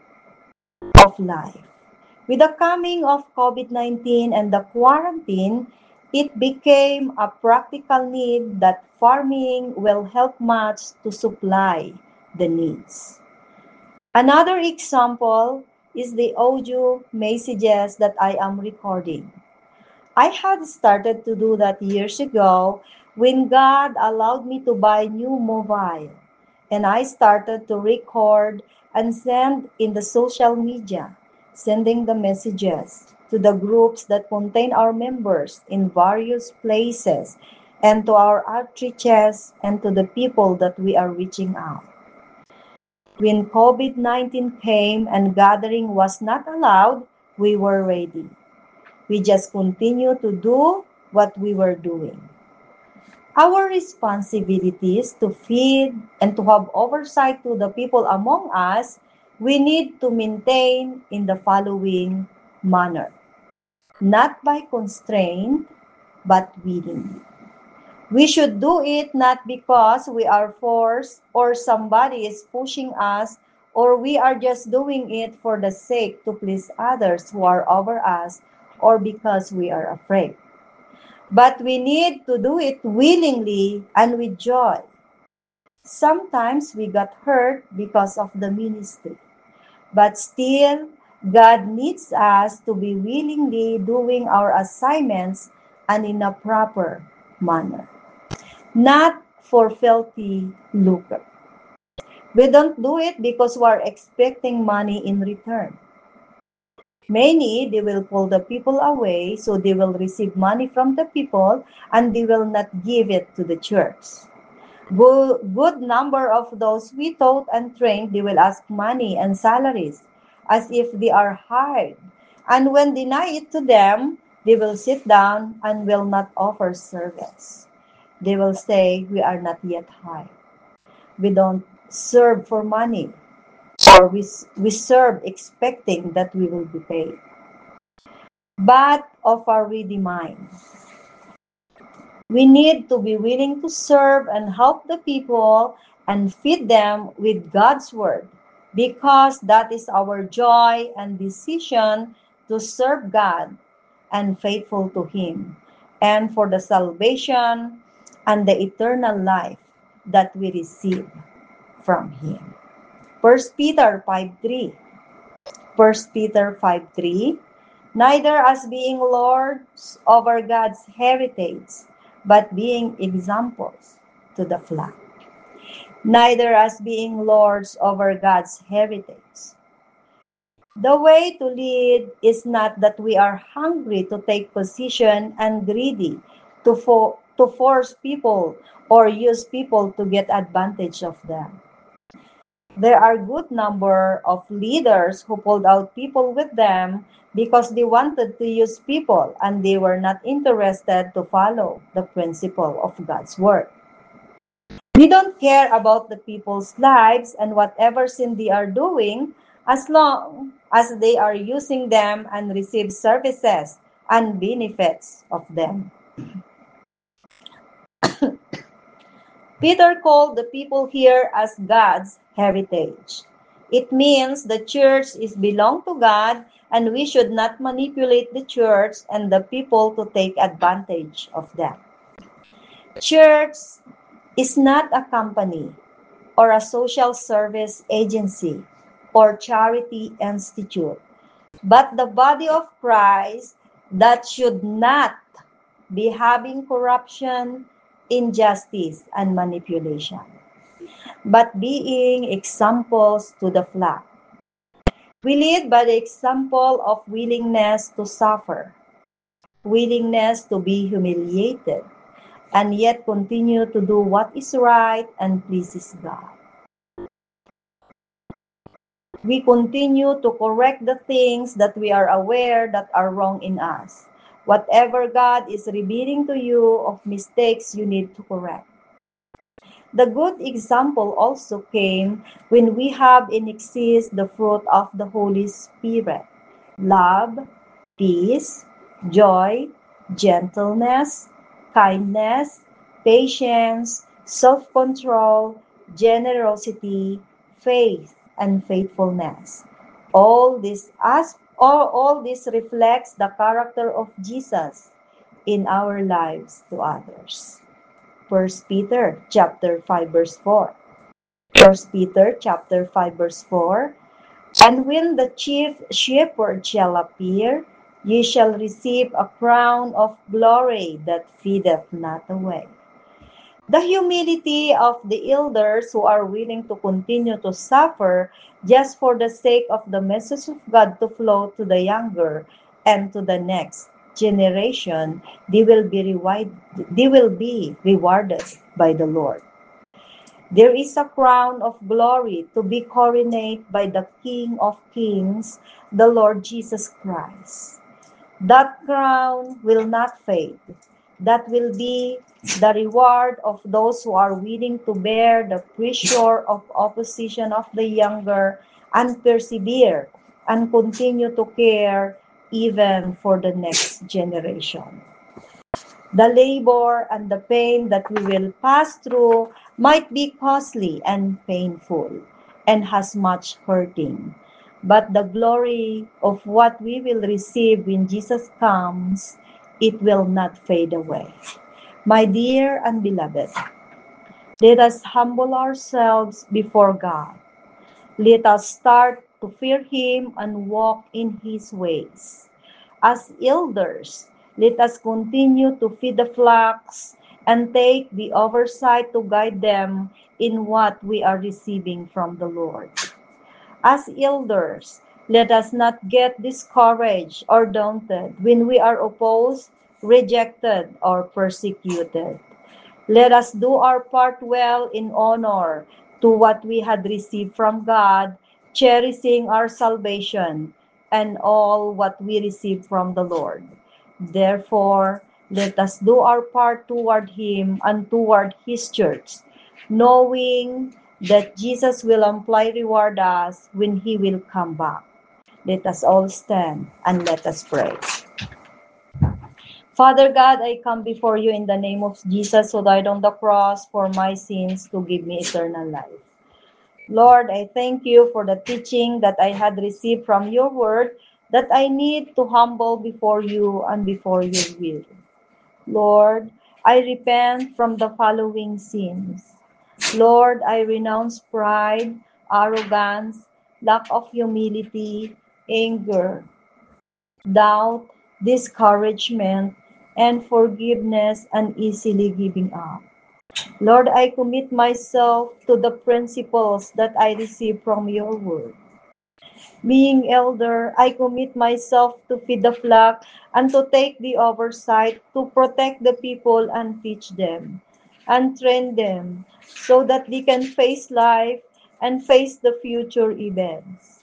of life. With the coming of COVID nineteen and the quarantine, it became a practical need that farming will help much to supply the needs. Another example is the audio messages that I am recording. I had started to do that years ago when God allowed me to buy new mobile, and I started to record and send in the social media, sending the messages to the groups that contain our members in various places, and to our outreaches and to the people that we are reaching out. When COVID nineteen came and gathering was not allowed, we were ready. We just continued to do what we were doing. Our responsibilities to feed and to have oversight to the people among us, we need to maintain in the following manner. Not by constraint, but willingly. We should do it not because we are forced or somebody is pushing us, or we are just doing it for the sake to please others who are over us, or because we are afraid. But we need to do it willingly and with joy. Sometimes we got hurt because of the ministry, but still, God needs us to be willingly doing our assignments and in a proper manner, not for filthy lucre. We don't do it because we are expecting money in return. Many, they will pull the people away, so they will receive money from the people and they will not give it to the church. Good, good number of those we taught and trained, they will ask money and salaries as if they are hired. And when deny it to them, they will sit down and will not offer service. They will say, we are not yet hired. We don't serve for money, or we, we serve expecting that we will be paid. But of a ready mind. We need to be willing to serve and help the people and feed them with God's word, because that is our joy and decision to serve God and faithful to Him, and for the salvation and the eternal life that we receive from Him. First Peter five three. First Peter five three. Neither as being lords over God's heritage, but being examples to the flock. Neither as being lords over God's heritage. The way to lead is not that we are hungry to take position and greedy to, fo- to force people or use people to get advantage of them. There are good number of leaders who pulled out people with them because they wanted to use people and they were not interested to follow the principle of God's word. We don't care about the people's lives and whatever sin they are doing, as long as they are using them and receive services and benefits of them. Peter called the people here as God's heritage. It means the church is belong to God, and we should not manipulate the church and the people to take advantage of them. Church is not a company or a social service agency or charity institute, but the body of Christ that should not be having corruption, injustice, and manipulation, but being examples to the flock. We lead by the example of willingness to suffer, willingness to be humiliated, and yet continue to do what is right and pleases God. We continue to correct the things that we are aware that are wrong in us. Whatever God is revealing to you of mistakes you need to correct. The good example also came when we have in excess the fruit of the Holy Spirit: love, peace, joy, gentleness, kindness, patience, self-control, generosity, faith, and faithfulness. All this as all, all this reflects the character of Jesus in our lives to others. First Peter chapter five verse four. First Peter chapter five verse four. And when the chief shepherd shall appear, ye shall receive a crown of glory that fadeth not away. The humility of the elders who are willing to continue to suffer just for the sake of the message of God to flow to the younger and to the next generation, they will be rewarded, they will be rewarded by the Lord. There is a crown of glory to be coronated by the King of Kings, the Lord Jesus Christ. That crown will not fade. That will be the reward of those who are willing to bear the pressure of opposition of the younger and persevere and continue to care even for the next generation. The labor and the pain that we will pass through might be costly and painful and has much hurting. But the glory of what we will receive when Jesus comes, it will not fade away. My dear and beloved, let us humble ourselves before God. Let us start to fear Him and walk in His ways. As elders, let us continue to feed the flocks and take the oversight to guide them in what we are receiving from the Lord. As elders, let us not get discouraged or daunted when we are opposed, rejected, or persecuted. Let us do our part well in honor to what we had received from God, cherishing our salvation and all what we receive from the Lord. Therefore, let us do our part toward Him and toward His church, knowing that Jesus will amply reward us when He will come back. Let us all stand and let us pray. Father God, I come before you in the name of Jesus who died on the cross for my sins to give me eternal life. Lord, I thank you for the teaching that I had received from your word that I need to humble before you and before your will. Lord, I repent from the following sins. Lord, I renounce pride, arrogance, lack of humility, anger, doubt, discouragement, and forgiveness and easily giving up. Lord, I commit myself to the principles that I receive from your word. Being elder, I commit myself to feed the flock and to take the oversight to protect the people and teach them and train them so that they can face life and face the future events.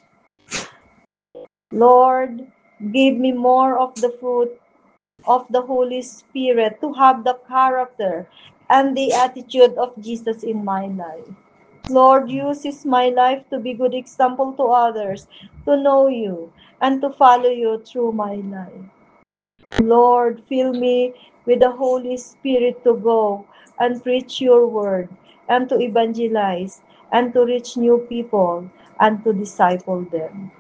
Lord, give me more of the fruit of the Holy Spirit to have the character and the attitude of Jesus in my life. Lord, uses my life to be good example to others, to know you, and to follow you through my life. Lord, fill me with the Holy Spirit to go and preach your word, and to evangelize, and to reach new people, and to disciple them.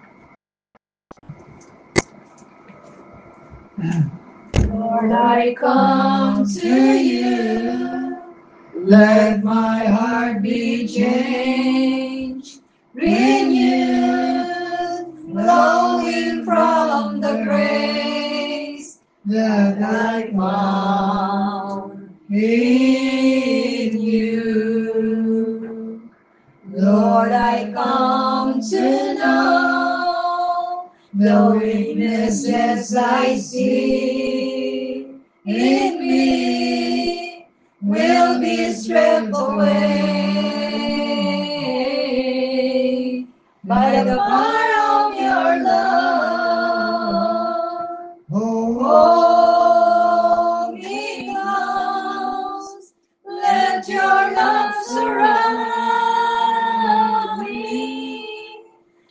Lord, I come to you. Let my heart be changed, renewed, flowing from the grace that I found in you. Lord, I come to know the weaknesses I see in me will be stripped away by the power of your love. Hold me close, let your love surround me.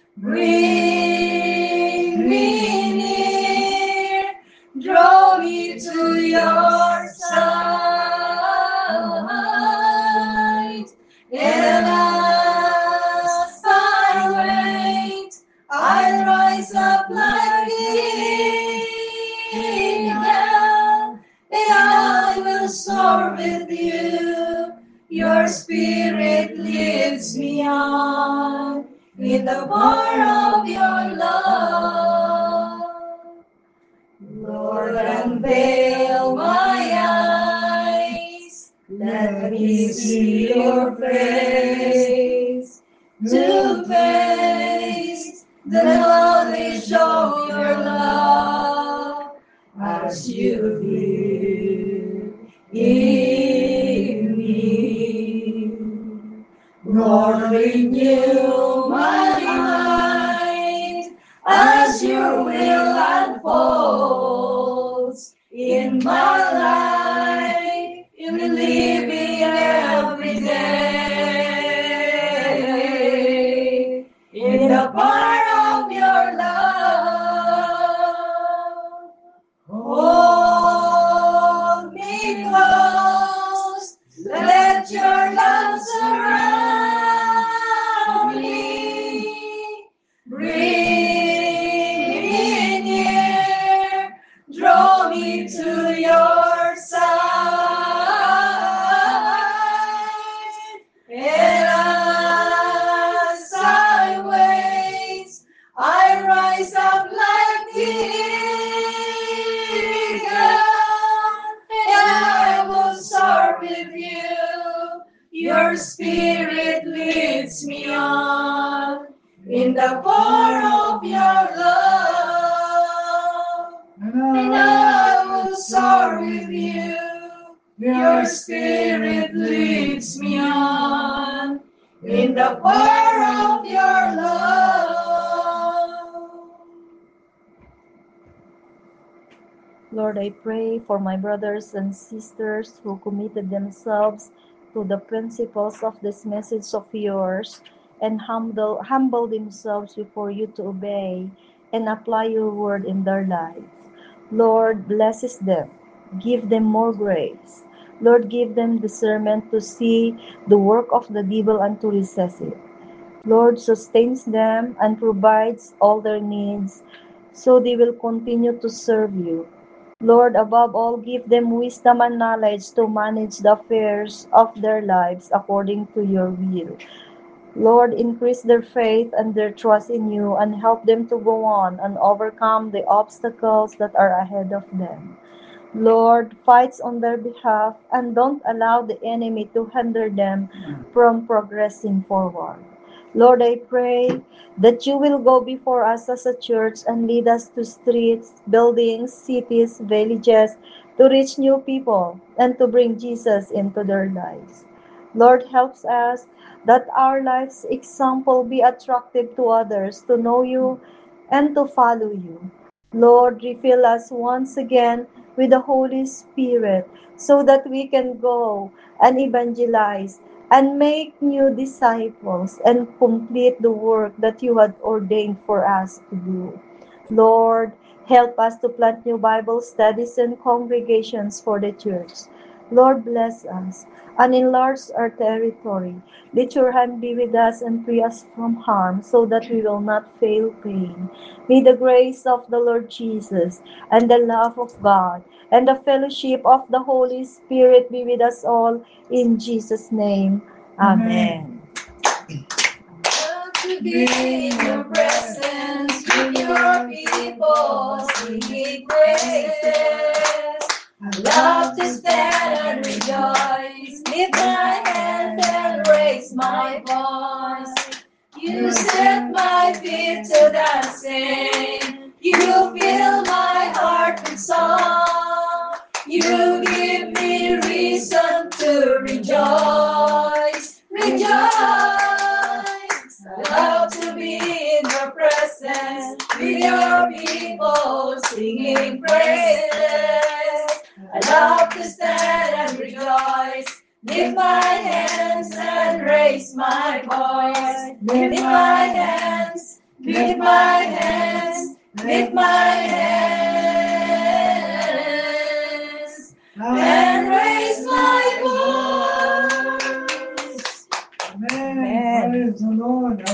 Bring me near, draw me to your side, and as I wait, I'll rise up like the eagle, and I will soar with you. Your spirit leads me on in the power of your love. Lord, unveil my eyes, let me see your face, to face the knowledge of your love as you live in me. Lord, renew my mind as your will unfolds in my life, in living every day, in the power of your love. Hold me close, let your love surround me. Bring me near, draw me to your side, and as I wait, I rise up like the eagle, and I will soar with you. Your spirit leads me on in the power of your love, and I will soar with you. Your spirit leads me on in the power of your love. Lord, I pray for my brothers and sisters who committed themselves to the principles of this message of yours and humble, humble themselves before you to obey and apply your word in their lives. Lord, blesses them. Give them more grace. Lord, give them discernment to see the work of the devil and to resist it. Lord, sustains them and provides all their needs so they will continue to serve you. Lord, above all, give them wisdom and knowledge to manage the affairs of their lives according to your will. Lord, increase their faith and their trust in you and help them to go on and overcome the obstacles that are ahead of them. Lord, fights on their behalf and don't allow the enemy to hinder them from progressing forward. Lord, I pray that you will go before us as a church and lead us to streets, buildings, cities, villages, to reach new people and to bring Jesus into their lives. Lord, helps us that our life's example be attractive to others to know you and to follow you. Lord, refill us once again with the Holy Spirit so that we can go and evangelize and make new disciples and complete the work that you had ordained for us to do. Lord, help us to plant new Bible studies and congregations for the church. Lord, bless us and enlarge our territory. Let your hand be with us and free us from harm, so that we will not fail pain. May the grace of the Lord Jesus and the love of God and the fellowship of the Holy Spirit be with us all in Jesus' name. Amen. Love to be in your presence with your people, singing praises. I love to stand and rejoice, lift my hands and raise my voice. You set my feet to dancing, you fill my heart with song. You give me reason to rejoice, rejoice. I love to be in your presence, with your people, singing praises. I love to stand and rejoice, lift my hands and raise my voice. Lift my hands, lift my hands, lift my hands, and raise my voice. Amen. Praise the Lord.